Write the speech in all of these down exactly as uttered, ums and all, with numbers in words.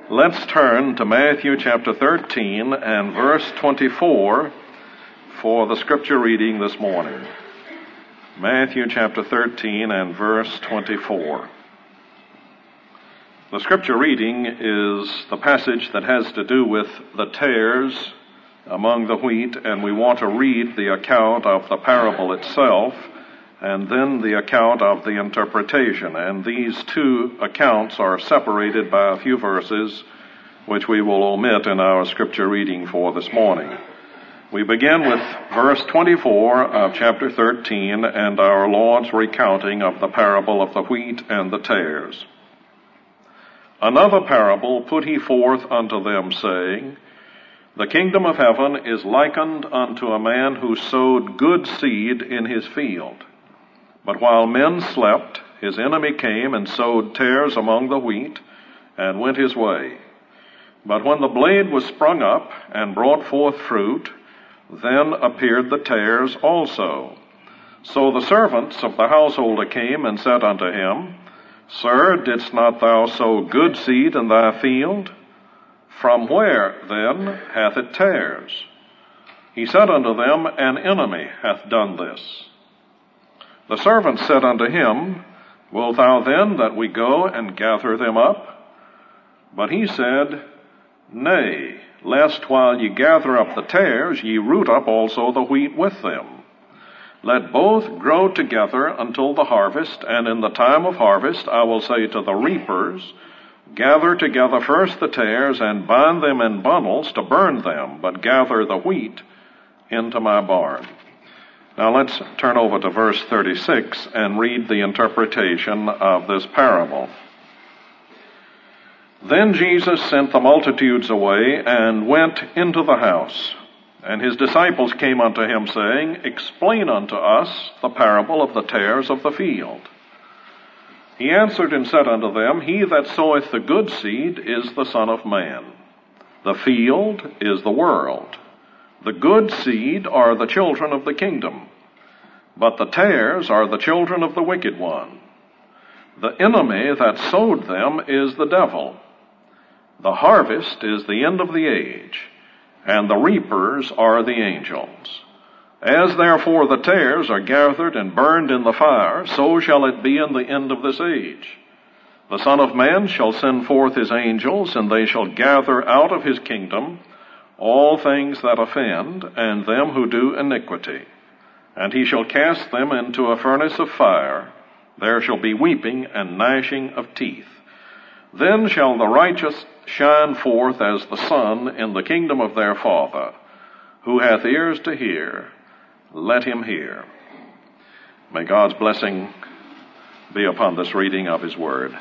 Let's turn to Matthew chapter thirteen and verse twenty-four for the scripture reading this morning. Matthew chapter thirteen and verse twenty-four. The scripture reading is the passage that has to do with the tares among the wheat, and we want to read the account of the parable itself and then the account of the interpretation. And these two accounts are separated by a few verses, which we will omit in our scripture reading for this morning. We begin with verse twenty-four of chapter thirteen and our Lord's recounting of the parable of the wheat and the tares. Another parable put he forth unto them, saying, The kingdom of heaven is likened unto a man who sowed good seed in his field. But while men slept, his enemy came and sowed tares among the wheat, and went his way. But when the blade was sprung up and brought forth fruit, then appeared the tares also. So the servants of the householder came and said unto him, Sir, didst not thou sow good seed in thy field? From where, then, hath it tares? He said unto them, An enemy hath done this. The servants said unto him, Wilt thou then that we go and gather them up? But he said, Nay, lest while ye gather up the tares, ye root up also the wheat with them. Let both grow together until the harvest, and in the time of harvest I will say to the reapers, Gather together first the tares, and bind them in bundles to burn them, but gather the wheat into my barn. Now let's turn over to verse thirty-six and read the interpretation of this parable. Then Jesus sent the multitudes away and went into the house. And his disciples came unto him, saying, Explain unto us the parable of the tares of the field. He answered and said unto them, He that soweth the good seed is the Son of Man. The field is the world. The good seed are the children of the kingdom, but the tares are the children of the wicked one. The enemy that sowed them is the devil. The harvest is the end of the age, and the reapers are the angels. As therefore the tares are gathered and burned in the fire, so shall it be in the end of this age. The Son of Man shall send forth his angels, and they shall gather out of his kingdom all things that offend, and them who do iniquity. And he shall cast them into a furnace of fire. There shall be weeping and gnashing of teeth. Then shall the righteous shine forth as the sun in the kingdom of their Father. Who hath ears to hear, let him hear. May God's blessing be upon this reading of his word.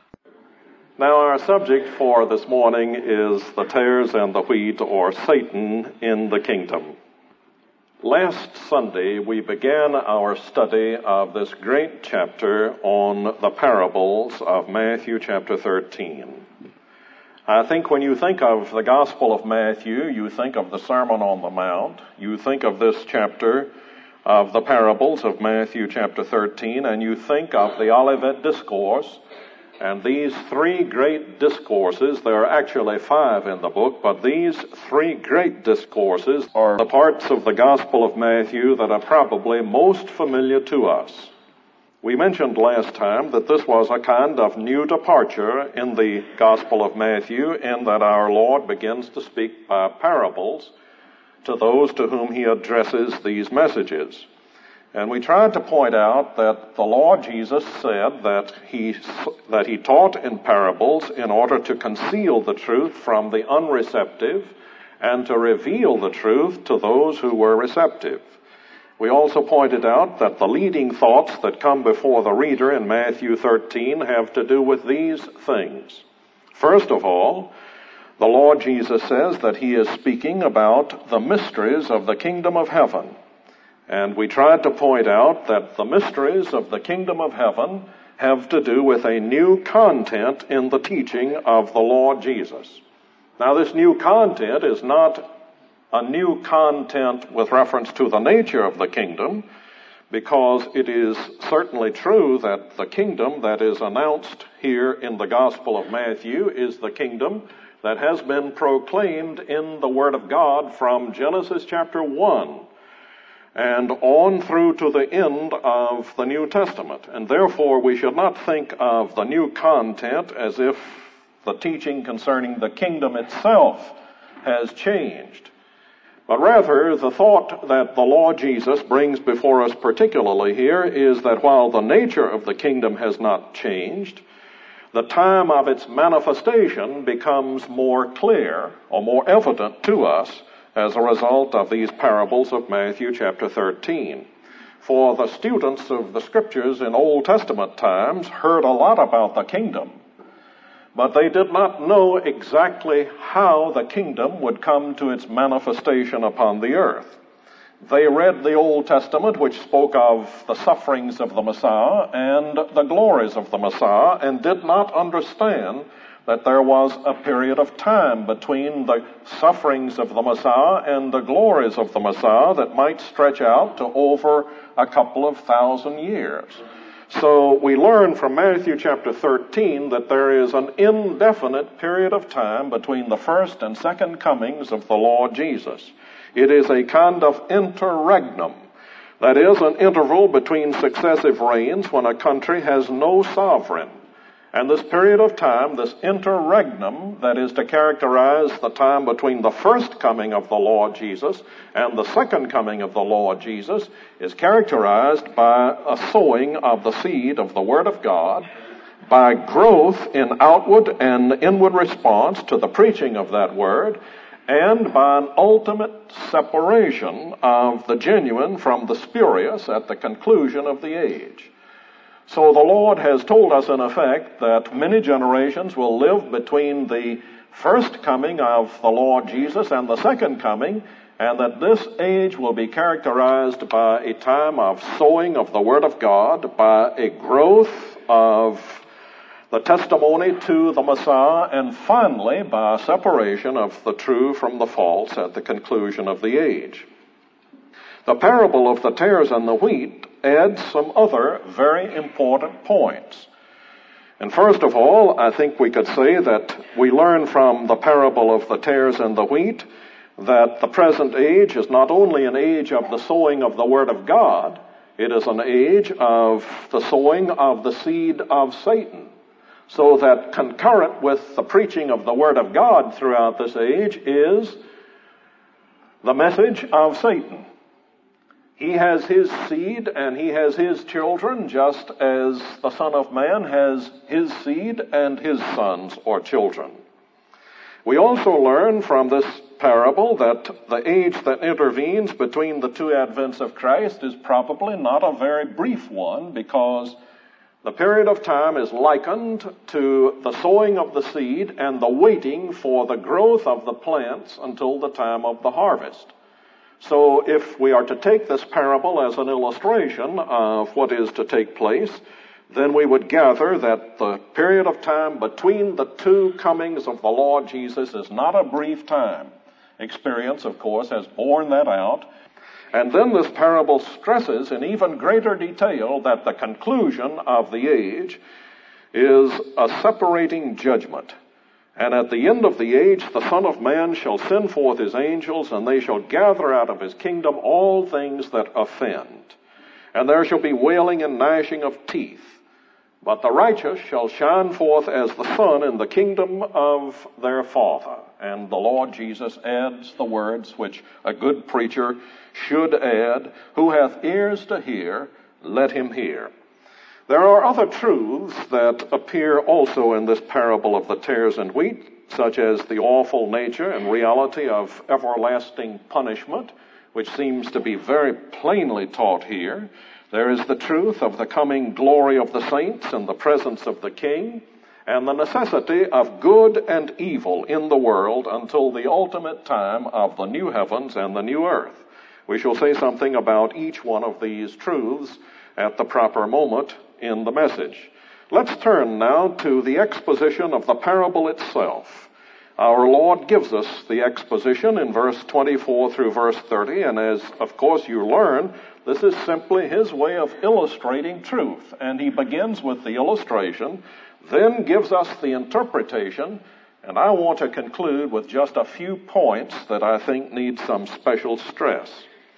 Now our subject for this morning is the tares and the wheat, or Satan in the kingdom. Last Sunday we began our study of this great chapter on the parables of Matthew chapter thirteen. I think when you think of the Gospel of Matthew, you think of the Sermon on the Mount, you think of this chapter of the parables of Matthew chapter thirteen, and you think of the Olivet Discourse. And these three great discourses, there are actually five in the book, but these three great discourses are the parts of the Gospel of Matthew that are probably most familiar to us. We mentioned last time that this was a kind of new departure in the Gospel of Matthew, in that our Lord begins to speak by parables to those to whom he addresses these messages. And we tried to point out that the Lord Jesus said that he, that he taught in parables in order to conceal the truth from the unreceptive and to reveal the truth to those who were receptive. We also pointed out that the leading thoughts that come before the reader in Matthew thirteen have to do with these things. First of all, the Lord Jesus says that he is speaking about the mysteries of the kingdom of heaven. And we tried to point out that the mysteries of the kingdom of heaven have to do with a new content in the teaching of the Lord Jesus. Now, this new content is not a new content with reference to the nature of the kingdom, because it is certainly true that the kingdom that is announced here in the Gospel of Matthew is the kingdom that has been proclaimed in the Word of God from Genesis chapter one and on through to the end of the New Testament. And therefore we should not think of the new content as if the teaching concerning the kingdom itself has changed. But rather, the thought that the Lord Jesus brings before us particularly here is that while the nature of the kingdom has not changed, the time of its manifestation becomes more clear or more evident to us as a result of these parables of Matthew chapter thirteen. For the students of the Scriptures in Old Testament times heard a lot about the kingdom, but they did not know exactly how the kingdom would come to its manifestation upon the earth. They read the Old Testament, which spoke of the sufferings of the Messiah and the glories of the Messiah, and did not understand that there was a period of time between the sufferings of the Messiah and the glories of the Messiah that might stretch out to over a couple of thousand years. So we learn from Matthew chapter thirteen that there is an indefinite period of time between the first and second comings of the Lord Jesus. It is a kind of interregnum. That is, an interval between successive reigns when a country has no sovereign. And this period of time, this interregnum that is to characterize the time between the first coming of the Lord Jesus and the second coming of the Lord Jesus, is characterized by a sowing of the seed of the Word of God, by growth in outward and inward response to the preaching of that Word, and by an ultimate separation of the genuine from the spurious at the conclusion of the age. So the Lord has told us, in effect, that many generations will live between the first coming of the Lord Jesus and the second coming, and that this age will be characterized by a time of sowing of the Word of God, by a growth of the testimony to the Messiah, and finally by a separation of the true from the false at the conclusion of the age. The parable of the tares and the wheat adds some other very important points. And first of all, I think we could say that we learn from the parable of the tares and the wheat that the present age is not only an age of the sowing of the Word of God, it is an age of the sowing of the seed of Satan. So that concurrent with the preaching of the Word of God throughout this age is the message of Satan. He has his seed and he has his children, just as the Son of Man has his seed and his sons or children. We also learn from this parable that the age that intervenes between the two advents of Christ is probably not a very brief one, because the period of time is likened to the sowing of the seed and the waiting for the growth of the plants until the time of the harvest. So if we are to take this parable as an illustration of what is to take place, then we would gather that the period of time between the two comings of the Lord Jesus is not a brief time. Experience, of course, has borne that out. And then this parable stresses in even greater detail that the conclusion of the age is a separating judgment. And at the end of the age, the Son of Man shall send forth his angels, and they shall gather out of his kingdom all things that offend. And there shall be wailing and gnashing of teeth. But the righteous shall shine forth as the sun in the kingdom of their Father. And the Lord Jesus adds the words which a good preacher should add: who hath ears to hear, let him hear. There are other truths that appear also in this parable of the tares and wheat, such as the awful nature and reality of everlasting punishment, which seems to be very plainly taught here. There is the truth of the coming glory of the saints in the presence of the King, and the necessity of good and evil in the world until the ultimate time of the new heavens and the new earth. We shall say something about each one of these truths at the proper moment in the message. Let's turn now to the exposition of the parable itself. Our Lord gives us the exposition in verse twenty-four through verse thirty, and as, of course, you learn, This is simply his way of illustrating truth. And he begins with the illustration, then gives us the interpretation, and I want to conclude with just a few points that I think need some special stress.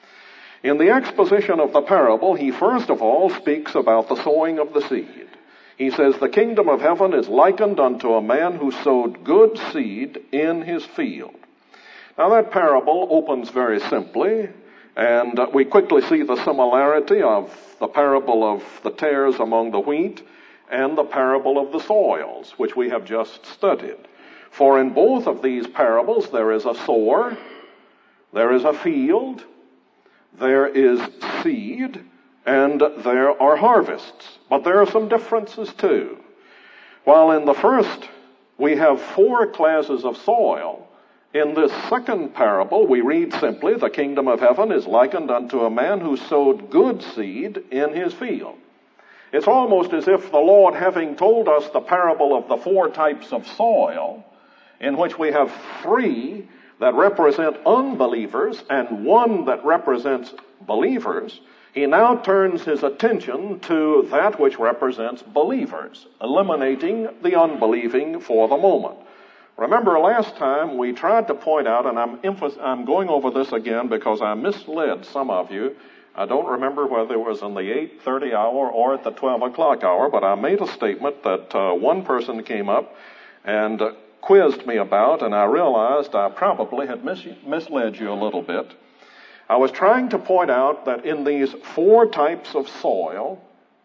In the exposition of the parable, he first of all speaks about the sowing of the seed. He says, the kingdom of heaven is likened unto a man who sowed good seed in his field. Now that parable opens very simply, and we quickly see the similarity of the parable of the tares among the wheat and the parable of the soils, which we have just studied. For in both of these parables there is a sower, there is a field, there is seed, and there are harvests. But there are some differences too. While in the first we have four classes of soil, in this second parable we read simply, the kingdom of heaven is likened unto a man who sowed good seed in his field. It's almost as if the Lord, having told us the parable of the four types of soil, in which we have three that represent unbelievers and one that represents believers, he now turns his attention to that which represents believers, eliminating the unbelieving for the moment. Remember last time we tried to point out, and I'm, emph- I'm going over this again because I misled some of you. I don't remember whether it was in the eight thirty hour or at the twelve o'clock hour, but I made a statement that uh, one person came up and uh, quizzed me about, and I realized I probably had mis- misled you a little bit. I was trying to point out that in these four types of soil,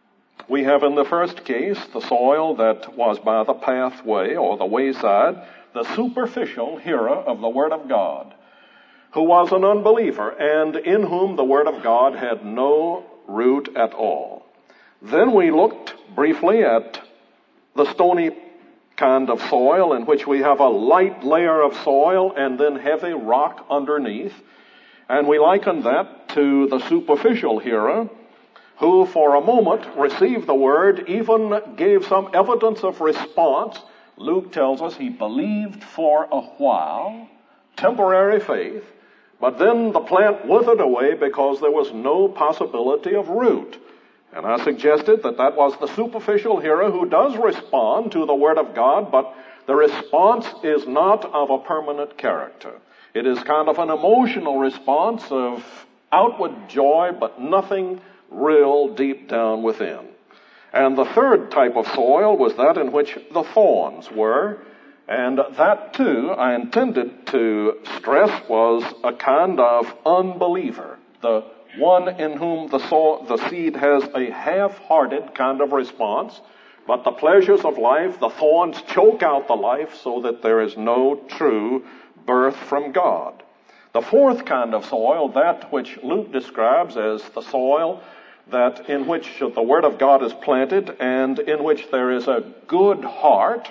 we have in the first case the soil that was by the pathway or the wayside, the superficial hearer of the Word of God, who was an unbeliever and in whom the Word of God had no root at all. Then we looked briefly at the stony kind of soil in which we have a light layer of soil and then heavy rock underneath. And we likened that to the superficial hearer who for a moment received the word, even gave some evidence of response. Luke tells us he believed for a while, temporary faith, but then the plant withered away because there was no possibility of root. And I suggested that that was the superficial hearer who does respond to the Word of God, but the response is not of a permanent character. It is kind of an emotional response of outward joy, but nothing real deep down within. And the third type of soil was that in which the thorns were, and that too I intended to stress was a kind of unbeliever, the one in whom the, soil, the seed has a half-hearted kind of response, but the pleasures of life, the thorns choke out the life so that there is no true birth from God. The fourth kind of soil, that which Luke describes as the soil that in which the Word of God is planted and in which there is a good heart,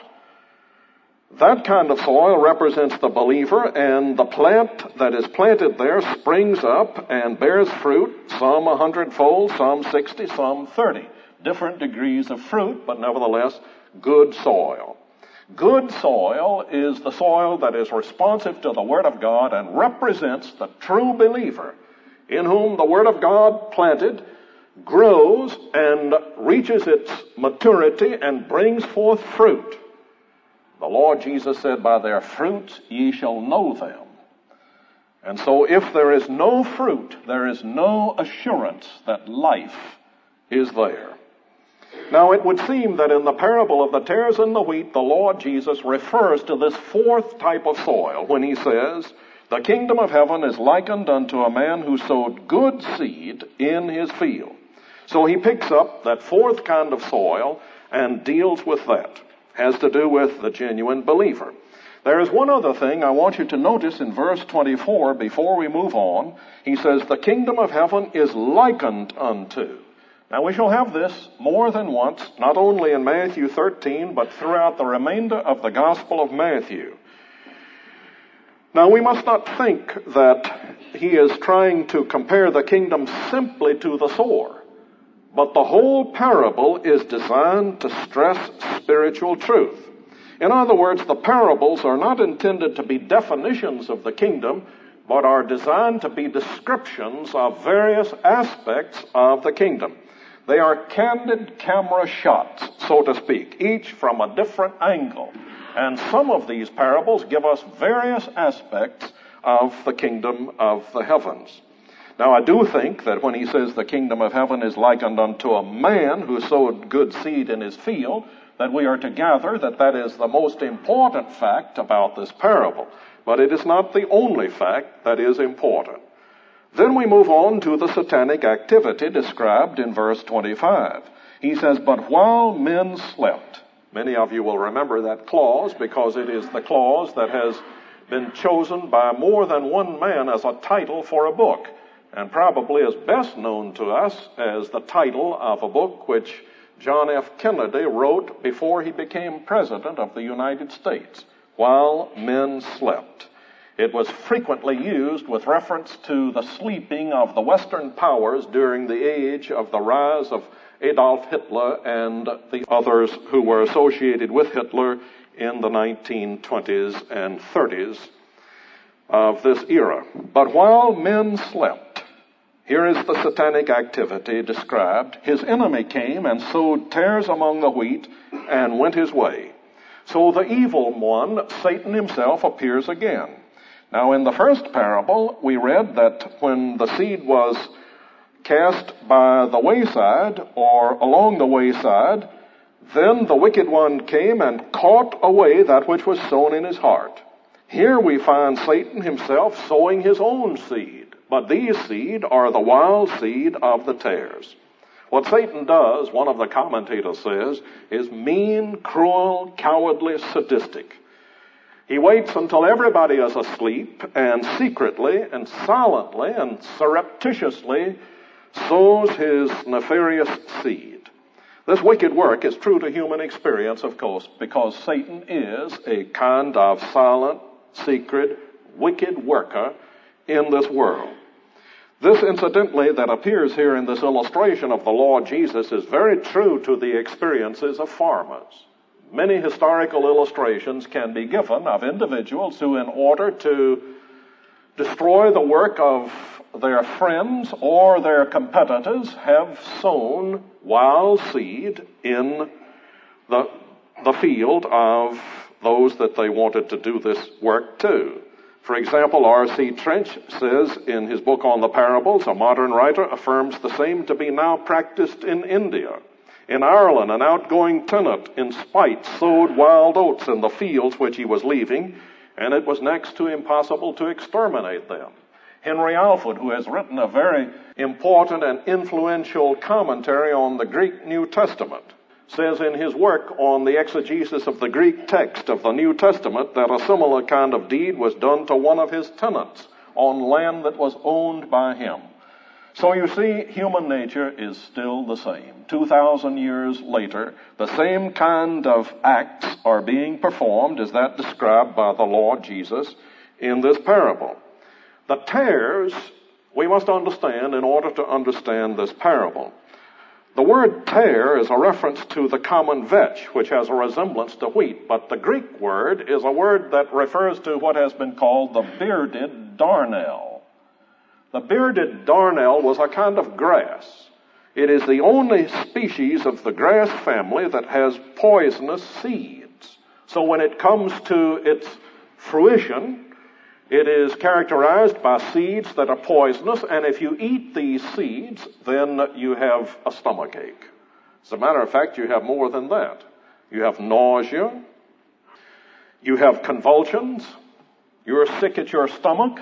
that kind of soil represents the believer, and the plant that is planted there springs up and bears fruit, some a hundredfold, some sixty, some thirty. Different degrees of fruit, but nevertheless good soil. Good soil is the soil that is responsive to the Word of God and represents the true believer, in whom the Word of God planted grows and reaches its maturity and brings forth fruit. The Lord Jesus said, by their fruits ye shall know them. And so if there is no fruit, there is no assurance that life is there. Now it would seem that in the parable of the tares and the wheat, the Lord Jesus refers to this fourth type of soil when he says, the kingdom of heaven is likened unto a man who sowed good seed in his field. So he picks up that fourth kind of soil and deals with that. Has to do with the genuine believer. There is one other thing I want you to notice in verse twenty-four before we move on. He says, the kingdom of heaven is likened unto. Now we shall have this more than once, not only in Matthew thirteen, but throughout the remainder of the Gospel of Matthew. Now we must not think that he is trying to compare the kingdom simply to the sower. But the whole parable is designed to stress spiritual truth. In other words, the parables are not intended to be definitions of the kingdom, but are designed to be descriptions of various aspects of the kingdom. They are candid camera shots, so to speak, each from a different angle. And some of these parables give us various aspects of the kingdom of the heavens. Now, I do think that when he says the kingdom of heaven is likened unto a man who sowed good seed in his field, that we are to gather that that is the most important fact about this parable. But it is not the only fact that is important. Then we move on to the satanic activity described in verse twenty-five. He says, but while men slept. Many of you will remember that clause because it is the clause that has been chosen by more than one man as a title for a book, and probably is best known to us as the title of a book which John F. Kennedy wrote before he became President of the United States, While Men Slept. It was frequently used with reference to the sleeping of the Western powers during the age of the rise of Adolf Hitler and the others who were associated with Hitler in the nineteen twenties and thirties of this era. But while men slept, here is the satanic activity described. His enemy came and sowed tares among the wheat and went his way. So the evil one, Satan himself, appears again. Now, in the first parable, we read that when the seed was cast by the wayside or along the wayside, then the wicked one came and caught away that which was sown in his heart. Here we find Satan himself sowing his own seed, but these seed are the wild seed of the tares. What Satan does, one of the commentators says, is mean, cruel, cowardly, sadistic. He waits until everybody is asleep and secretly and silently and surreptitiously sows his nefarious seed. This wicked work is true to human experience, of course, because Satan is a kind of silent, secret, wicked worker in this world. This, incidentally, that appears here in this illustration of the Lord Jesus is very true to the experiences of farmers. Many historical illustrations can be given of individuals who, in order to destroy the work of their friends or their competitors, have sown wild seed in the, the field of those that they wanted to do this work to. For example, R C Trench says in his book on the parables, a modern writer affirms the same to be now practiced in India. In Ireland, an outgoing tenant in spite sowed wild oats in the fields which he was leaving, and it was next to impossible to exterminate them. Henry Alford, who has written a very important and influential commentary on the Greek New Testament, says in his work on the exegesis of the Greek text of the New Testament that a similar kind of deed was done to one of his tenants on land that was owned by him. So you see, human nature is still the same. Two thousand years later, the same kind of acts are being performed as that described by the Lord Jesus in this parable. The tares, we must understand in order to understand this parable. The word tare is a reference to the common vetch, which has a resemblance to wheat, but the Greek word is a word that refers to what has been called the bearded darnel. The bearded darnel was a kind of grass. It is the only species of the grass family that has poisonous seeds. So when it comes to its fruition, it is characterized by seeds that are poisonous, and if you eat these seeds, then you have a stomachache. As a matter of fact, you have more than that. You have nausea, you have convulsions, you're sick at your stomach,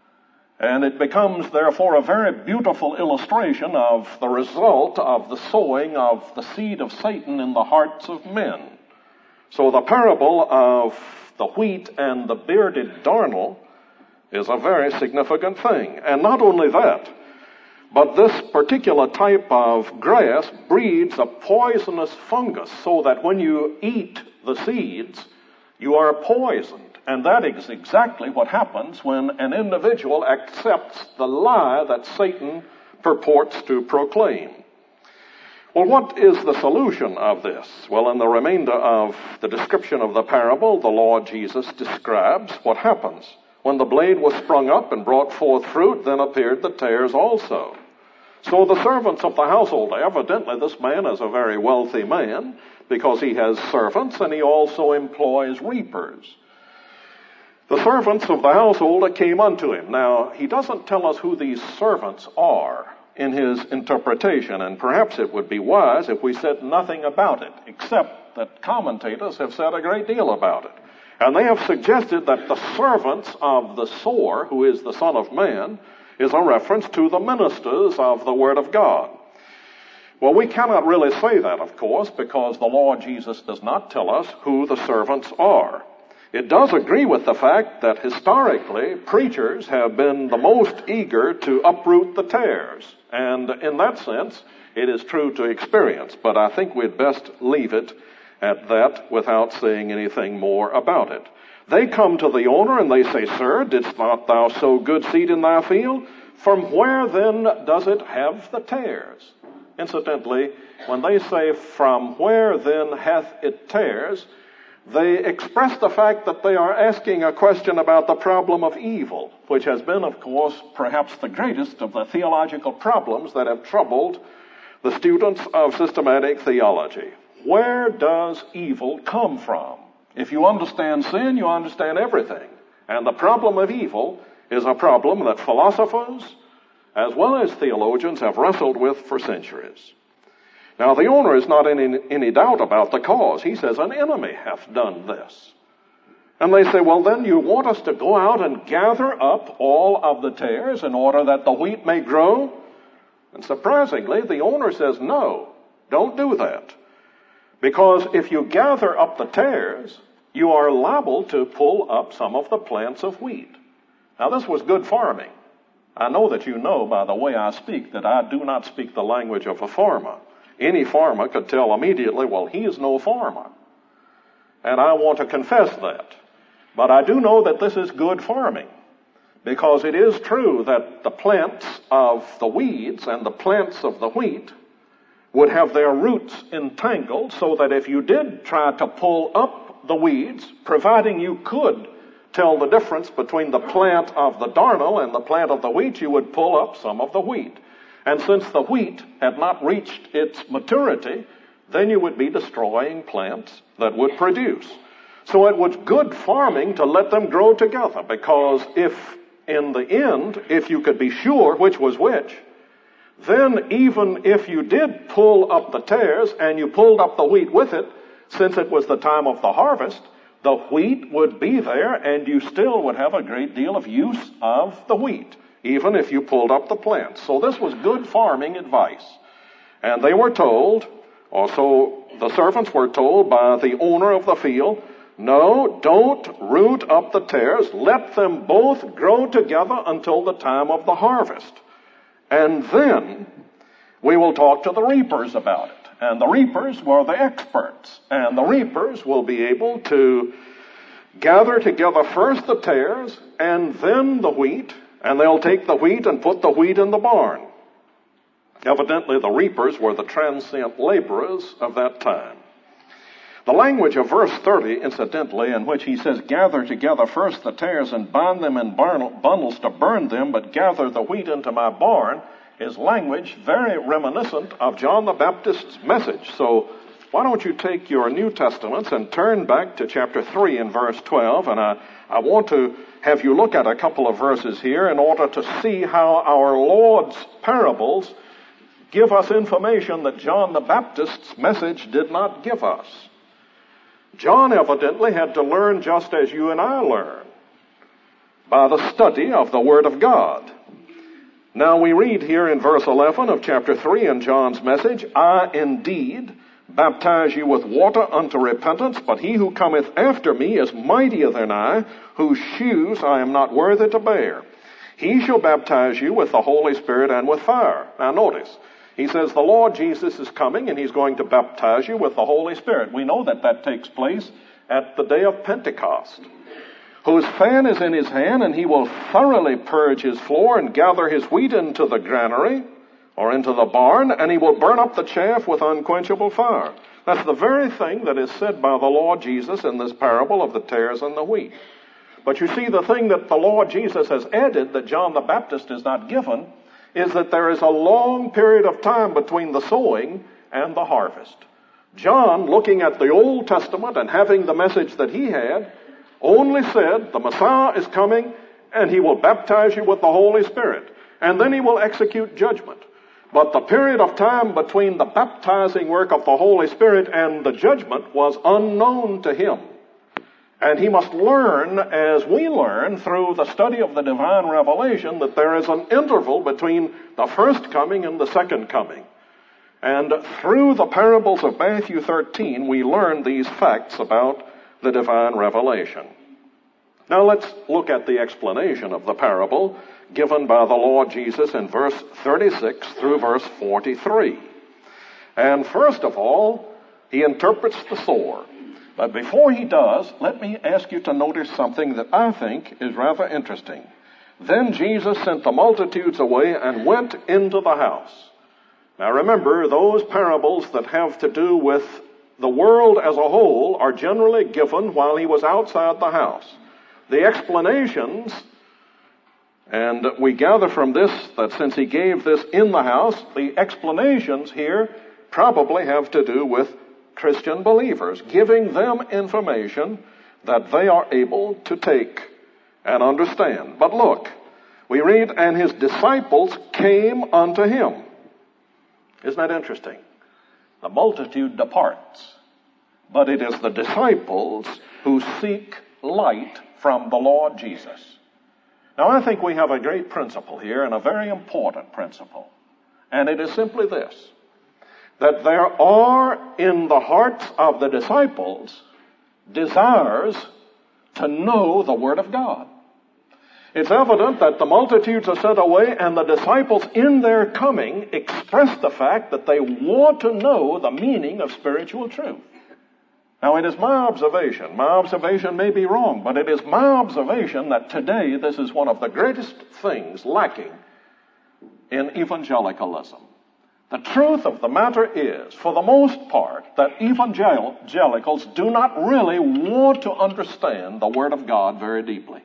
and it becomes, therefore, a very beautiful illustration of the result of the sowing of the seed of Satan in the hearts of men. So the parable of the wheat and the bearded darnel is a very significant thing. And not only that, but this particular type of grass breeds a poisonous fungus so that when you eat the seeds, you are poisoned. And that is exactly what happens when an individual accepts the lie that Satan purports to proclaim. Well, what is the solution of this? Well, in the remainder of the description of the parable, the Lord Jesus describes what happens When the blade was sprung up and brought forth fruit, then appeared the tares also. So the servants of the household, evidently this man is a very wealthy man, because he has servants and he also employs reapers. The servants of the household came unto him. Now, he doesn't tell us who these servants are in his interpretation, and perhaps it would be wise if we said nothing about it, except that commentators have said a great deal about it. And they have suggested that the servants of the sower, who is the Son of Man, is a reference to the ministers of the Word of God. Well, we cannot really say that, of course, because the Lord Jesus does not tell us who the servants are. It does agree with the fact that historically preachers have been the most eager to uproot the tares. And in that sense, it is true to experience. But I think we'd best leave it at that without saying anything more about it. They come to the owner and they say, Sir, didst not thou sow good seed in thy field? From where then does it have the tares? Incidentally, when they say, from where then hath it tares, they express the fact that they are asking a question about the problem of evil, which has been, of course, perhaps the greatest of the theological problems that have troubled the students of systematic theology. Where does evil come from? If you understand sin, you understand everything. And the problem of evil is a problem that philosophers, as well as theologians, have wrestled with for centuries. Now, the owner is not in any, any doubt about the cause. He says, an enemy hath done this. And they say, well, then you want us to go out and gather up all of the tares in order that the wheat may grow? And surprisingly, the owner says, no, don't do that. Because if you gather up the tares, you are liable to pull up some of the plants of wheat. Now, this was good farming. I know that you know by the way I speak that I do not speak the language of a farmer. Any farmer could tell immediately, well, he is no farmer. And I want to confess that. But I do know that this is good farming, because it is true that the plants of the weeds and the plants of the wheat would have their roots entangled, so that if you did try to pull up the weeds, providing you could tell the difference between the plant of the darnel and the plant of the wheat, you would pull up some of the wheat. And since the wheat had not reached its maturity, then you would be destroying plants that would produce. So it was good farming to let them grow together, because if, in the end, if you could be sure which was which, then even if you did pull up the tares and you pulled up the wheat with it, since it was the time of the harvest, the wheat would be there and you still would have a great deal of use of the wheat, even if you pulled up the plants. So this was good farming advice. And they were told, or so the servants were told by the owner of the field, no, don't root up the tares. Let them both grow together until the time of the harvest. And then we will talk to the reapers about it. And the reapers were the experts. And the reapers will be able to gather together first the tares and then the wheat. And they'll take the wheat and put the wheat in the barn. Evidently, the reapers were the transient laborers of that time. The language of verse thirty, incidentally, in which he says, gather together first the tares and bind them in bundles to burn them, but gather the wheat into my barn, is language very reminiscent of John the Baptist's message. So why don't you take your New Testaments and turn back to chapter three and verse twelve, and I, I want to have you look at a couple of verses here in order to see how our Lord's parables give us information that John the Baptist's message did not give us. John evidently had to learn just as you and I learn, by the study of the Word of God. Now we read here in verse eleven of chapter three in John's message, I indeed baptize you with water unto repentance, but he who cometh after me is mightier than I, whose shoes I am not worthy to bear. He shall baptize you with the Holy Spirit and with fire. Now notice, he says the Lord Jesus is coming and he's going to baptize you with the Holy Spirit. We know that that takes place at the day of Pentecost. Whose fan is in his hand, and he will thoroughly purge his floor and gather his wheat into the granary or into the barn, and he will burn up the chaff with unquenchable fire. That's the very thing that is said by the Lord Jesus in this parable of the tares and the wheat. But you see, the thing that the Lord Jesus has added that John the Baptist is not given is that there is a long period of time between the sowing and the harvest. John, looking at the Old Testament and having the message that he had, only said the Messiah is coming and he will baptize you with the Holy Spirit, and then he will execute judgment. But the period of time between the baptizing work of the Holy Spirit and the judgment was unknown to him. And he must learn, as we learn through the study of the divine revelation, that there is an interval between the first coming and the second coming. And through the parables of Matthew thirteen, we learn these facts about the divine revelation. Now let's look at the explanation of the parable given by the Lord Jesus in verse thirty-six through verse forty-three. And first of all, he interprets the sower. But before he does, let me ask you to notice something that I think is rather interesting. Then Jesus sent the multitudes away and went into the house. Now remember, those parables that have to do with the world as a whole are generally given while he was outside the house. The explanations, and we gather from this that since he gave this in the house, the explanations here probably have to do with Christian believers, giving them information that they are able to take and understand. But look, we read, and his disciples came unto him. Isn't that interesting? The multitude departs, but it is the disciples who seek light from the Lord Jesus. Now I think we have a great principle here, and a very important principle. And it is simply this, that there are in the hearts of the disciples desires to know the Word of God. It's evident that the multitudes are sent away, and the disciples in their coming express the fact that they want to know the meaning of spiritual truth. Now it is my observation, my observation may be wrong, but it is my observation that today this is one of the greatest things lacking in evangelicalism. The truth of the matter is, for the most part, that evangelicals do not really want to understand the Word of God very deeply.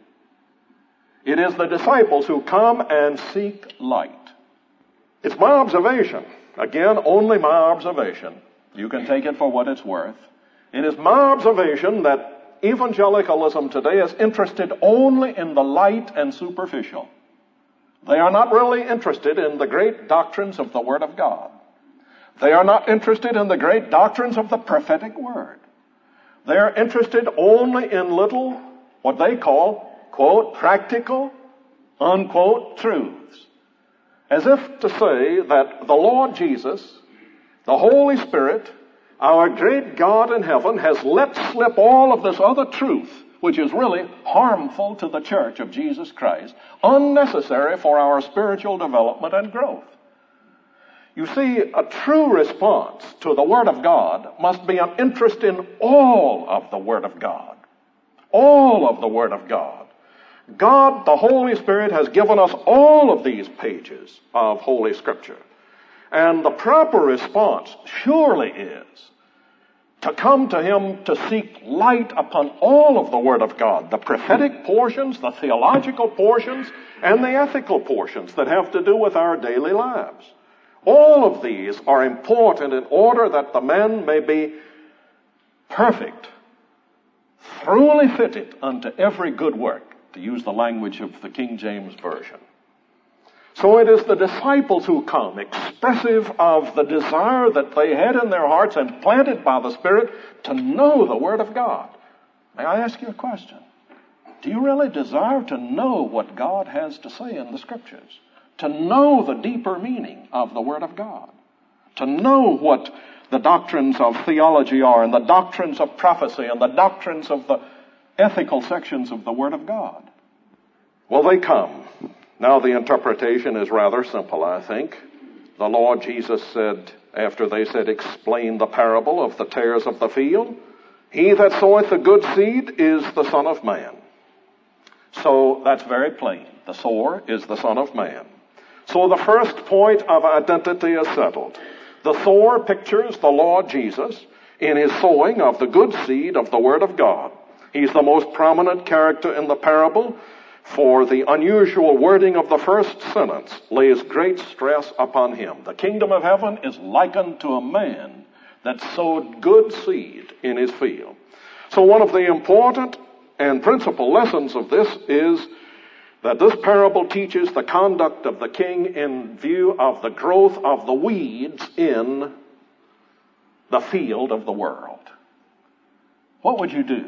It is the disciples who come and seek light. It's my observation, again, only my observation. You can take it for what it's worth. It is my observation that evangelicalism today is interested only in the light and superficial. They are not really interested in the great doctrines of the Word of God. They are not interested in the great doctrines of the prophetic Word. They are interested only in little, what they call, quote, practical, unquote, truths. As if to say that the Lord Jesus, the Holy Spirit, our great God in heaven, has let slip all of this other truth, which is really harmful to the church of Jesus Christ, unnecessary for our spiritual development and growth. You see, a true response to the Word of God must be an interest in all of the Word of God. All of the Word of God. God, the Holy Spirit, has given us all of these pages of Holy Scripture. And the proper response surely is to come to Him to seek light upon all of the Word of God, the prophetic portions, the theological portions, and the ethical portions that have to do with our daily lives. All of these are important in order that the man may be perfect, thoroughly fitted unto every good work, to use the language of the King James Version. So it is the disciples who come, expressive of the desire that they had in their hearts and planted by the Spirit to know the Word of God. May I ask you a question? Do you really desire to know what God has to say in the Scriptures? To know the deeper meaning of the Word of God? To know what the doctrines of theology are, and the doctrines of prophecy, and the doctrines of the ethical sections of the Word of God? Well, they come. Now the interpretation is rather simple, I think. The Lord Jesus said, after they said, explain the parable of the tares of the field, he that soweth the good seed is the Son of Man. So that's very plain. The sower is the Son of Man. So the first point of identity is settled. The sower pictures the Lord Jesus in his sowing of the good seed of the Word of God. He's the most prominent character in the parable, for the unusual wording of the first sentence lays great stress upon him. The kingdom of heaven is likened to a man that sowed good seed in his field. So one of the important and principal lessons of this is that this parable teaches the conduct of the king in view of the growth of the weeds in the field of the world. What would you do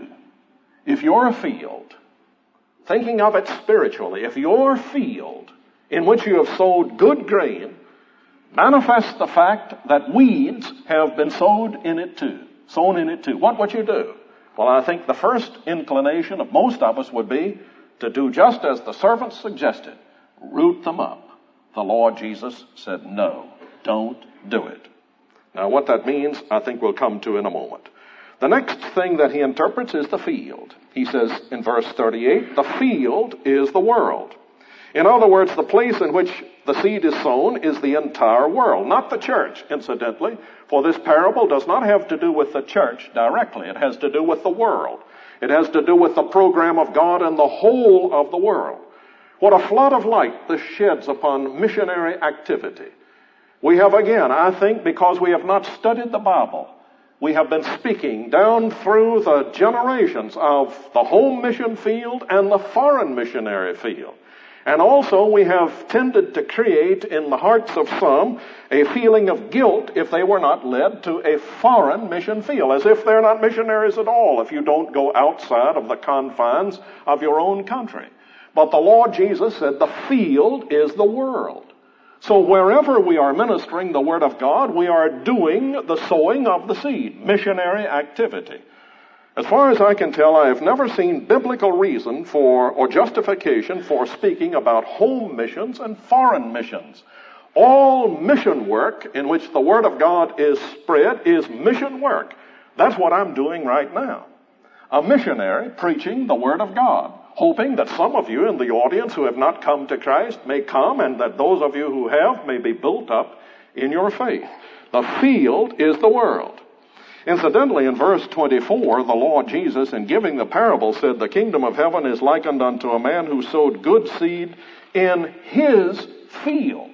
if your field, thinking of it spiritually, if your field in which you have sowed good grain manifests the fact that weeds have been sowed in it too, sown in it too? What would you do? Well, I think the first inclination of most of us would be to do just as the servant suggested, root them up. The Lord Jesus said, no, don't do it. Now, what that means, I think we'll come to in a moment. The next thing that he interprets is the field. He says in verse thirty-eight, the field is the world. In other words, the place in which the seed is sown is the entire world, not the church, incidentally, for this parable does not have to do with the church directly. It has to do with the world. It has to do with the program of God and the whole of the world. What a flood of light this sheds upon missionary activity. We have again, I think, because we have not studied the Bible, we have been speaking down through the generations of the home mission field and the foreign missionary field. And also we have tended to create in the hearts of some a feeling of guilt if they were not led to a foreign mission field, as if they're not missionaries at all if you don't go outside of the confines of your own country. But the Lord Jesus said the field is the world. So wherever we are ministering the Word of God, we are doing the sowing of the seed, missionary activity. As far as I can tell, I have never seen biblical reason for or justification for speaking about home missions and foreign missions. All mission work in which the Word of God is spread is mission work. That's what I'm doing right now. A missionary preaching the Word of God, hoping that some of you in the audience who have not come to Christ may come, and that those of you who have may be built up in your faith. The field is the world. Incidentally, in verse twenty-four, the Lord Jesus, in giving the parable, said, the kingdom of heaven is likened unto a man who sowed good seed in his field.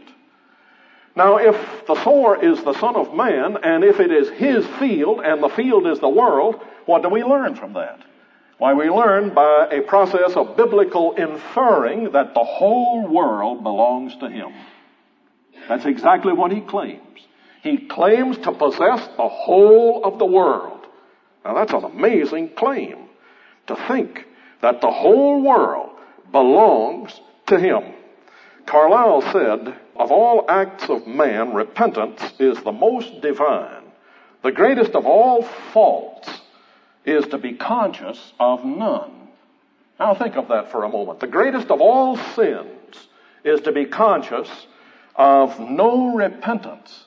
Now, if the sower is the Son of Man, and if it is his field, and the field is the world, what do we learn from that? Why, we learn by a process of biblical inferring that the whole world belongs to him. That's exactly what he claims. He claims to possess the whole of the world. Now, that's an amazing claim, to think that the whole world belongs to him. Carlyle said, of all acts of man, repentance is the most divine. The greatest of all faults is to be conscious of none. Now think of that for a moment. The greatest of all sins is to be conscious of no repentance.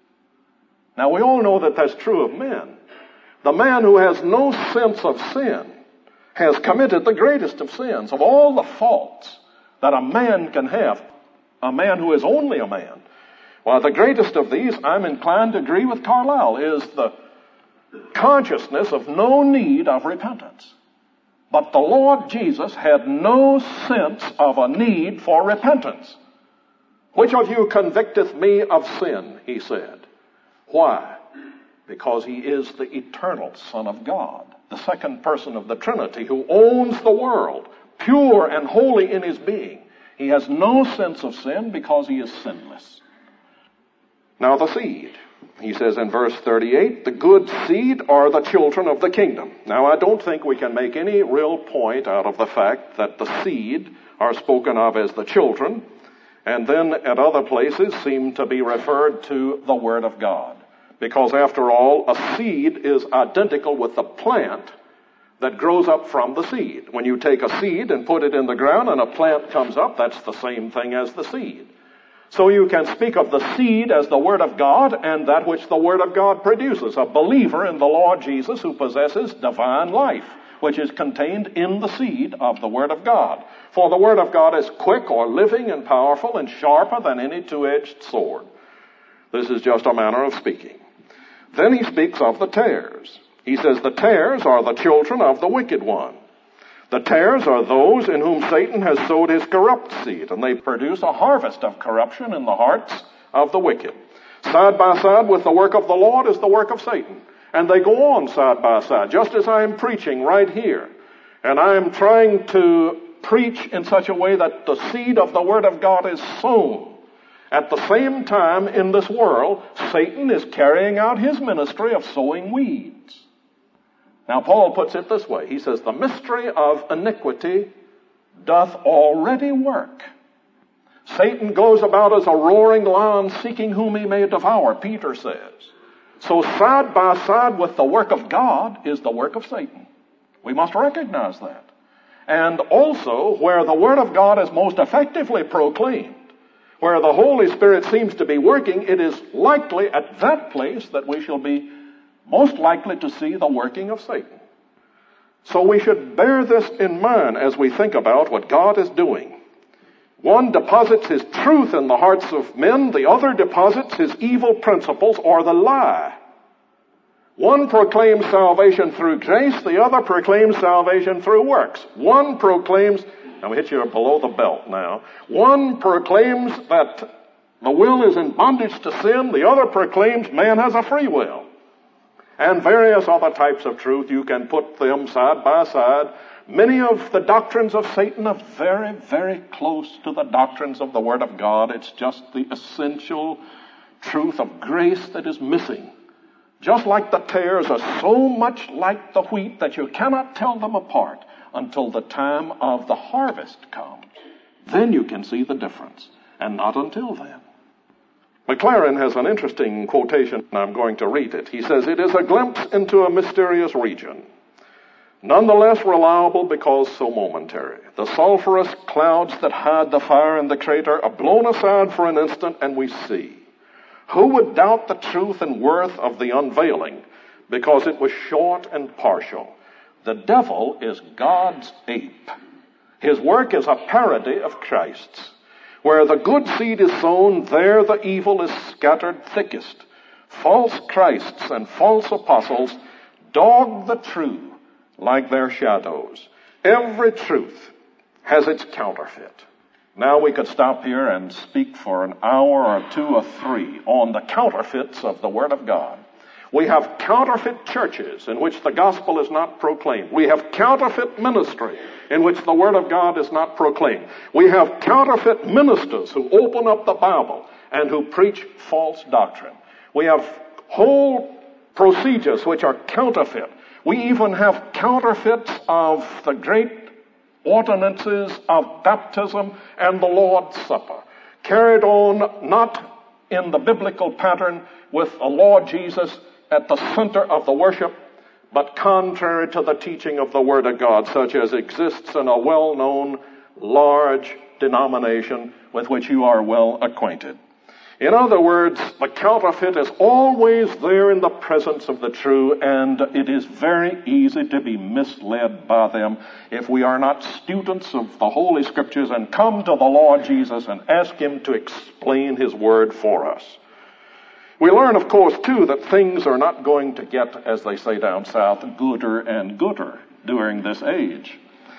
Now we all know that that's true of men. The man who has no sense of sin has committed the greatest of sins. Of all the faults that a man can have, a man who is only a man, well, the greatest of these, I'm inclined to agree with Carlyle, is the consciousness of no need of repentance. But the Lord Jesus had no sense of a need for repentance. Which of you convicteth me of sin, he said. Why? Because he is the eternal Son of God, the second person of the Trinity, who owns the world, pure and holy in his being. He has no sense of sin because he is sinless. Now the seed. He says in verse thirty-eight, the good seed are the children of the kingdom. Now I don't think we can make any real point out of the fact that the seed are spoken of as the children, and then at other places seem to be referred to the Word of God. Because after all, a seed is identical with the plant that grows up from the seed. When you take a seed and put it in the ground and a plant comes up, that's the same thing as the seed. So you can speak of the seed as the Word of God and that which the Word of God produces. A believer in the Lord Jesus who possesses divine life, which is contained in the seed of the Word of God. For the Word of God is quick or living and powerful and sharper than any two-edged sword. This is just a manner of speaking. Then he speaks of the tares. He says the tares are the children of the wicked one. The tares are those in whom Satan has sowed his corrupt seed, and they produce a harvest of corruption in the hearts of the wicked. Side by side with the work of the Lord is the work of Satan. And they go on side by side, just as I am preaching right here. And I am trying to preach in such a way that the seed of the Word of God is sown. At the same time, in this world, Satan is carrying out his ministry of sowing weeds. Now, Paul puts it this way. He says, the mystery of iniquity doth already work. Satan goes about as a roaring lion seeking whom he may devour, Peter says. So side by side with the work of God is the work of Satan. We must recognize that. And also, where the Word of God is most effectively proclaimed, where the Holy Spirit seems to be working, it is likely at that place that we shall be most likely to see the working of Satan. So we should bear this in mind as we think about what God is doing. One deposits his truth in the hearts of men, the other deposits his evil principles or the lie. One proclaims salvation through grace, the other proclaims salvation through works. One proclaims, I'm going to hit you below the belt now. One proclaims that the will is in bondage to sin, the other proclaims man has a free will. And various other types of truth, you can put them side by side. Many of the doctrines of Satan are very, very close to the doctrines of the Word of God. It's just the essential truth of grace that is missing. Just like the tares are so much like the wheat that you cannot tell them apart until the time of the harvest comes. Then you can see the difference, and not until then. McLaren has an interesting quotation, and I'm going to read it. He says, it is a glimpse into a mysterious region, nonetheless reliable because so momentary. The sulphurous clouds that hide the fire in the crater are blown aside for an instant, and we see. Who would doubt the truth and worth of the unveiling because it was short and partial? The devil is God's ape. His work is a parody of Christ's. Where the good seed is sown, there the evil is scattered thickest. False Christs and false apostles dog the true like their shadows. Every truth has its counterfeit. Now we could stop here and speak for an hour or two or three on the counterfeits of the Word of God. We have counterfeit churches in which the gospel is not proclaimed. We have counterfeit ministry in which the Word of God is not proclaimed. We have counterfeit ministers who open up the Bible and who preach false doctrine. We have whole procedures which are counterfeit. We even have counterfeits of the great ordinances of baptism and the Lord's Supper, carried on not in the biblical pattern with the Lord Jesus at the center of the worship, but contrary to the teaching of the Word of God, such as exists in a well-known large denomination with which you are well acquainted. In other words, the counterfeit is always there in the presence of the true, and it is very easy to be misled by them if we are not students of the Holy Scriptures and come to the Lord Jesus and ask Him to explain His Word for us. We learn, of course, too, that things are not going to get, as they say down south, gooder and gooder during this age.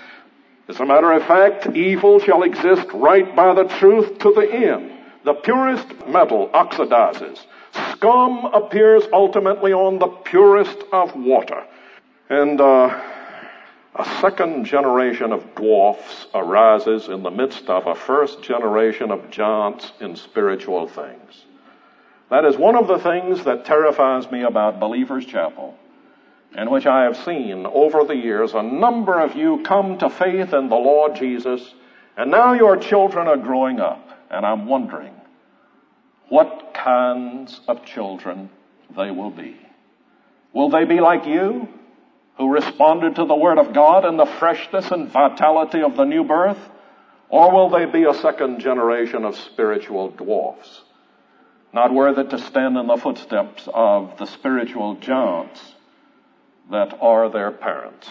As a matter of fact, evil shall exist right by the truth to the end. The purest metal oxidizes. Scum appears ultimately on the purest of water. And uh, a second generation of dwarfs arises in the midst of a first generation of giants in spiritual things. That is one of the things that terrifies me about Believers Chapel, in which I have seen over the years a number of you come to faith in the Lord Jesus, and now your children are growing up, and I'm wondering what kinds of children they will be. Will they be like you, who responded to the Word of God in the freshness and vitality of the new birth? Or will they be a second generation of spiritual dwarfs, not worthy to stand in the footsteps of the spiritual giants that are their parents?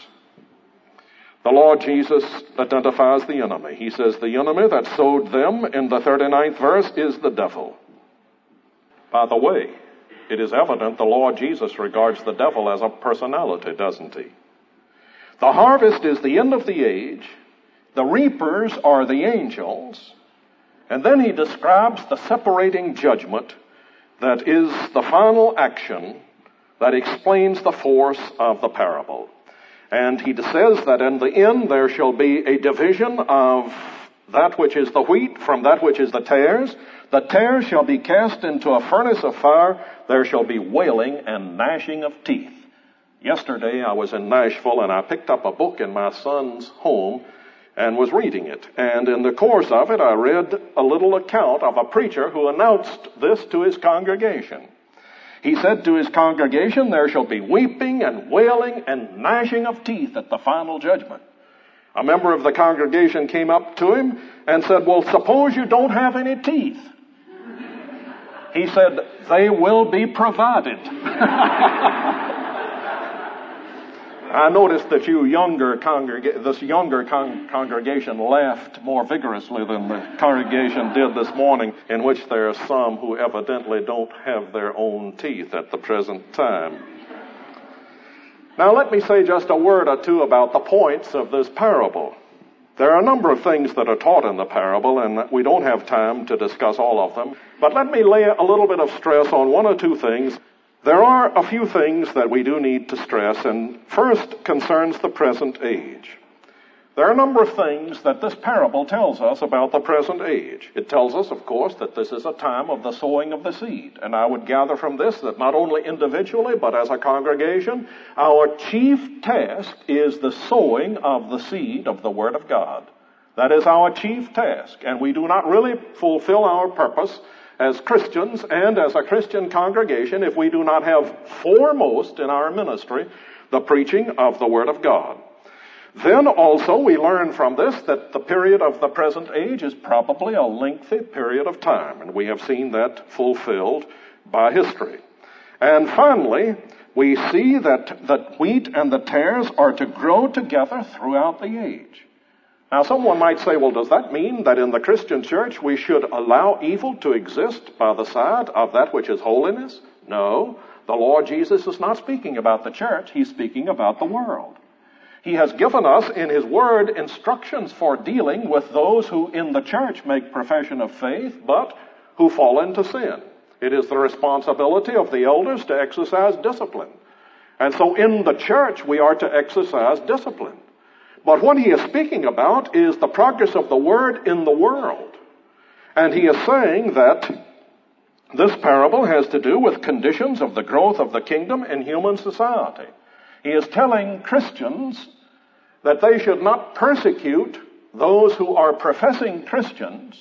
The Lord Jesus identifies the enemy. He says the enemy that sowed them in the thirty-ninth verse is the devil. By the way, it is evident the Lord Jesus regards the devil as a personality, doesn't he? The harvest is the end of the age. The reapers are the angels. And then he describes the separating judgment that is the final action that explains the force of the parable. And he says that in the end there shall be a division of that which is the wheat from that which is the tares. The tares shall be cast into a furnace of fire. There shall be wailing and gnashing of teeth. Yesterday I was in Nashville and I picked up a book in my son's home and was reading it. And in the course of it I read a little account of a preacher who announced this to his congregation. He said to his congregation, there shall be weeping and wailing and gnashing of teeth at the final judgment. A member of the congregation came up to him and said, well, suppose you don't have any teeth. He said, they will be provided. I noticed that you younger congrega- this younger con- congregation laughed more vigorously than the congregation did this morning, in which there are some who evidently don't have their own teeth at the present time. Now let me say just a word or two about the points of this parable. There are a number of things that are taught in the parable, and we don't have time to discuss all of them. But let me lay a little bit of stress on one or two things. There are a few things that we do need to stress, and first concerns the present age. There are a number of things that this parable tells us about the present age. It tells us, of course, that this is a time of the sowing of the seed. And I would gather from this that not only individually, but as a congregation, our chief task is the sowing of the seed of the Word of God. That is our chief task. And we do not really fulfill our purpose as Christians and as a Christian congregation if we do not have foremost in our ministry the preaching of the Word of God. Then also we learn from this that the period of the present age is probably a lengthy period of time, and we have seen that fulfilled by history. And finally, we see that the wheat and the tares are to grow together throughout the age. Now someone might say, well, does that mean that in the Christian church we should allow evil to exist by the side of that which is holiness? No, the Lord Jesus is not speaking about the church, he's speaking about the world. He has given us in his word instructions for dealing with those who in the church make profession of faith, but who fall into sin. It is the responsibility of the elders to exercise discipline. And so in the church we are to exercise discipline. But what he is speaking about is the progress of the word in the world. And he is saying that this parable has to do with conditions of the growth of the kingdom in human society. He is telling Christians that they should not persecute those who are professing Christians,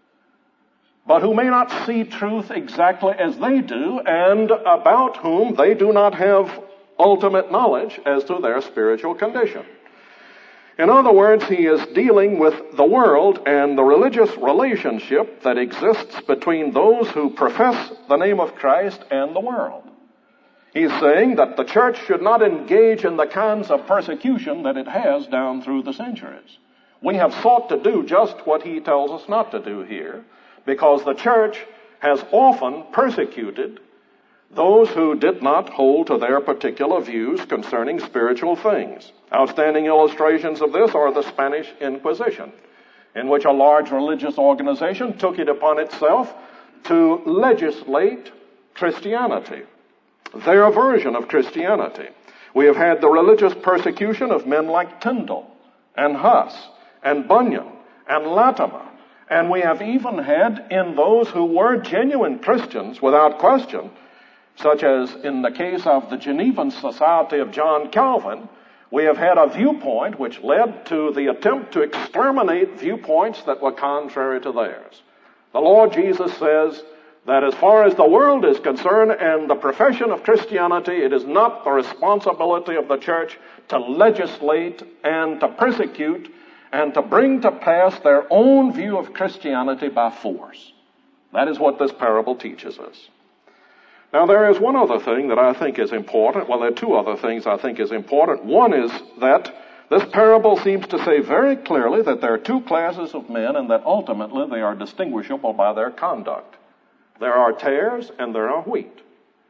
but who may not see truth exactly as they do, and about whom they do not have ultimate knowledge as to their spiritual condition. In other words, he is dealing with the world and the religious relationship that exists between those who profess the name of Christ and the world. He's saying that the church should not engage in the kinds of persecution that it has down through the centuries. We have sought to do just what he tells us not to do here, because the church has often persecuted those who did not hold to their particular views concerning spiritual things. Outstanding illustrations of this are the Spanish Inquisition, in which a large religious organization took it upon itself to legislate Christianity, their version of Christianity. We have had the religious persecution of men like Tyndale and Huss and Bunyan and Latimer. And we have even had in those who were genuine Christians without question, such as in the case of the Genevan Society of John Calvin, we have had a viewpoint which led to the attempt to exterminate viewpoints that were contrary to theirs. The Lord Jesus says that as far as the world is concerned and the profession of Christianity, it is not the responsibility of the church to legislate and to persecute and to bring to pass their own view of Christianity by force. That is what this parable teaches us. Now there is one other thing that I think is important. Well, there are two other things I think is important. One is that this parable seems to say very clearly that there are two classes of men and that ultimately they are distinguishable by their conduct. There are tares and there are wheat.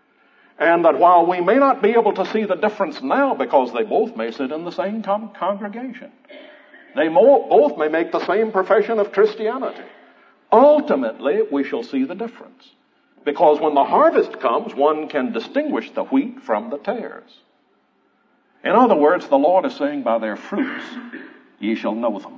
And that while we may not be able to see the difference now because they both may sit in the same con- congregation, they mo- both may make the same profession of Christianity, ultimately we shall see the difference. Because when the harvest comes, one can distinguish the wheat from the tares. In other words, the Lord is saying, by their fruits ye shall know them.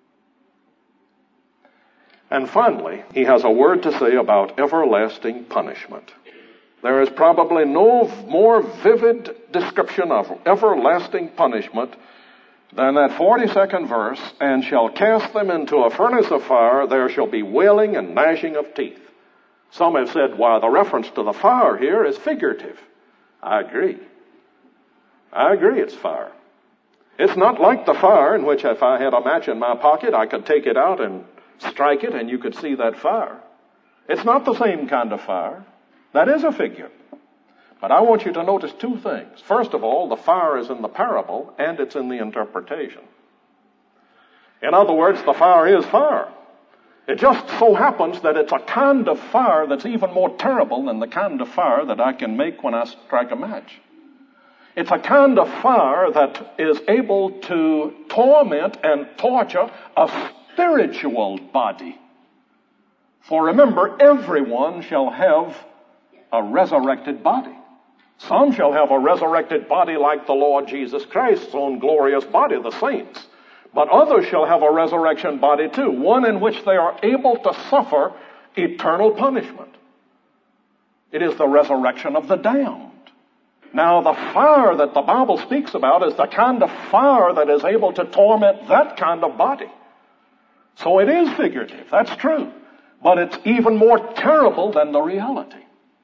And finally, he has a word to say about everlasting punishment. There is probably no more vivid description of everlasting punishment than that forty-second verse, and shall cast them into a furnace of fire, there shall be wailing and gnashing of teeth. Some have said, why, the reference to the fire here is figurative. I agree. I agree it's fire. It's not like the fire in which if I had a match in my pocket, I could take it out and strike it and you could see that fire. It's not the same kind of fire. That is a figure. But I want you to notice two things. First of all, the fire is in the parable and it's in the interpretation. In other words, the fire is fire. It just so happens that it's a kind of fire that's even more terrible than the kind of fire that I can make when I strike a match. It's a kind of fire that is able to torment and torture a spiritual body. For remember, everyone shall have a resurrected body. Some shall have a resurrected body like the Lord Jesus Christ's own glorious body, the saints. But others shall have a resurrection body too, one in which they are able to suffer eternal punishment. It is the resurrection of the damned. Now, the fire that the Bible speaks about is the kind of fire that is able to torment that kind of body. So it is figurative, that's true. But it's even more terrible than the reality.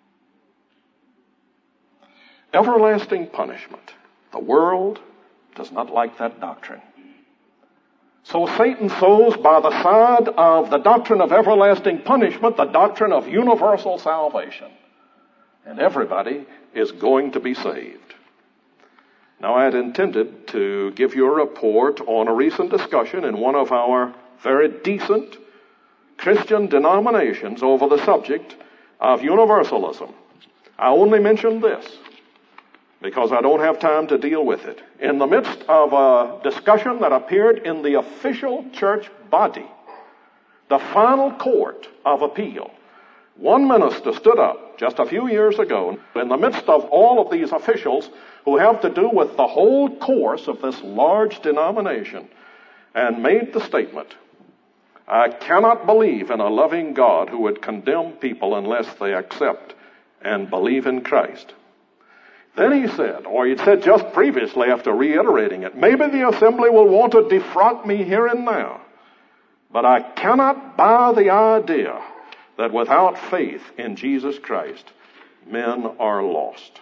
Everlasting punishment. The world does not like that doctrine. So Satan sows by the side of the doctrine of everlasting punishment the doctrine of universal salvation. And everybody is going to be saved. Now, I had intended to give you a report on a recent discussion in one of our very decent Christian denominations over the subject of universalism. I only mention this because I don't have time to deal with it. In the midst of a discussion that appeared in the official church body, the final court of appeal, one minister stood up just a few years ago in the midst of all of these officials who have to do with the whole course of this large denomination and made the statement, I cannot believe in a loving God who would condemn people unless they accept and believe in Christ. Then he said, or he'd said just previously after reiterating it, maybe the assembly will want to defrock me here and now, but I cannot buy the idea that without faith in Jesus Christ, men are lost.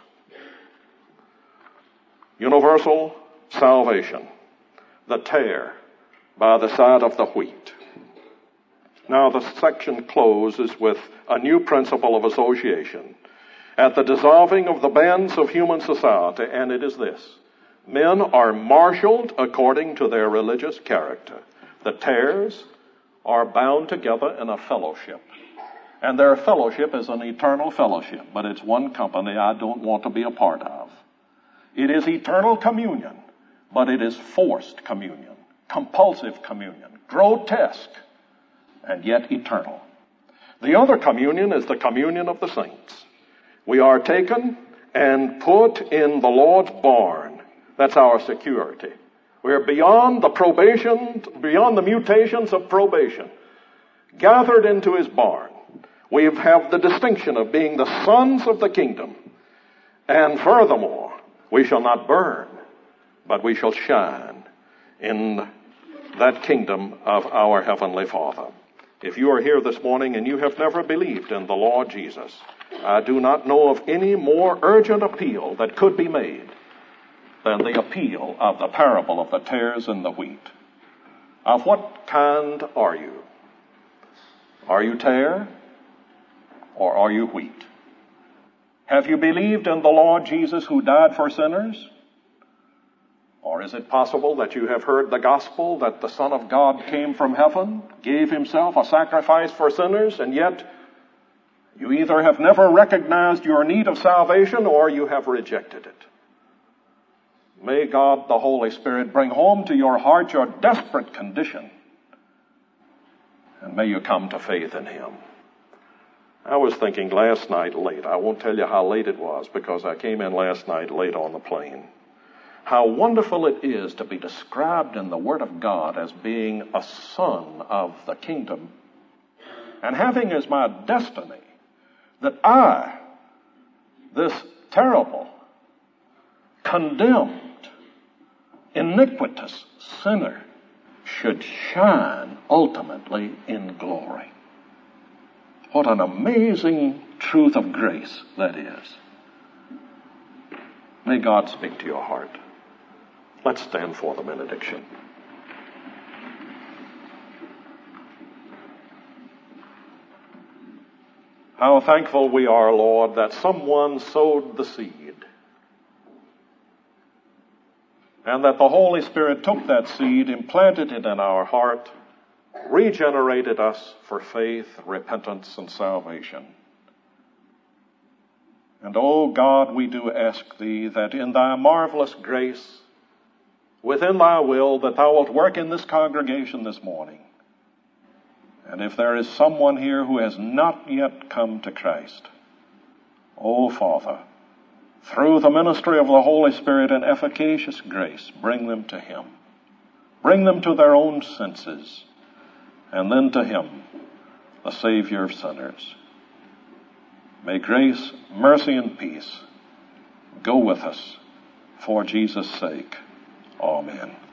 Universal salvation, the tare by the side of the wheat. Now the section closes with a new principle of association. At the dissolving of the bands of human society, and it is this: men are marshaled according to their religious character. The tares are bound together in a fellowship. And their fellowship is an eternal fellowship, but it's one company I don't want to be a part of. It is eternal communion, but it is forced communion, compulsive communion, grotesque, and yet eternal. The other communion is the communion of the saints. We are taken and put in the Lord's barn. That's our security. We're beyond the probation, beyond the mutations of probation, gathered into his barn. We have the distinction of being the sons of the kingdom. And furthermore, we shall not burn, but we shall shine in that kingdom of our Heavenly Father. If you are here this morning and you have never believed in the Lord Jesus, I do not know of any more urgent appeal that could be made than the appeal of the parable of the tares and the wheat. Of what kind are you? Are you tare? Or are you wheat? Have you believed in the Lord Jesus who died for sinners? Or is it possible that you have heard the gospel that the Son of God came from heaven, gave himself a sacrifice for sinners, and yet You either have never recognized your need of salvation or you have rejected it. May God, the Holy Spirit, bring home to your heart your desperate condition, and may you come to faith in Him. I was thinking last night late, I won't tell you how late it was because I came in last night late on the plane, how wonderful it is to be described in the Word of God as being a son of the kingdom and having as my destiny that I, this terrible, condemned, iniquitous sinner, should shine ultimately in glory. What an amazing truth of grace that is. May God speak to your heart. Let's stand for the benediction. How thankful we are, Lord, that someone sowed the seed, and that the Holy Spirit took that seed, implanted it in our heart, regenerated us for faith, repentance, and salvation. And, oh God, we do ask Thee that in Thy marvelous grace, within Thy will, that Thou wilt work in this congregation this morning. And if there is someone here who has not yet come to Christ, oh Father, through the ministry of the Holy Spirit and efficacious grace, bring them to Him. Bring them to their own senses, and then to Him, the Savior of sinners. May grace, mercy, and peace go with us for Jesus' sake. Amen.